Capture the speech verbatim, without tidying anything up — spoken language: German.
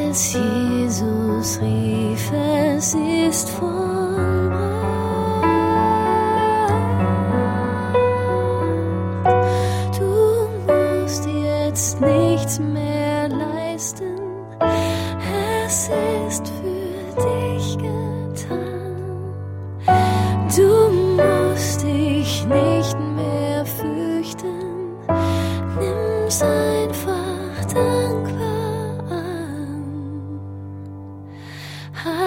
als Jesus rief, es ist vollbracht. Du musst jetzt nichts mehr leisten, es ist für dich getan. Du musst dich nicht mehr fürchten, nimm's einfach dankbar an.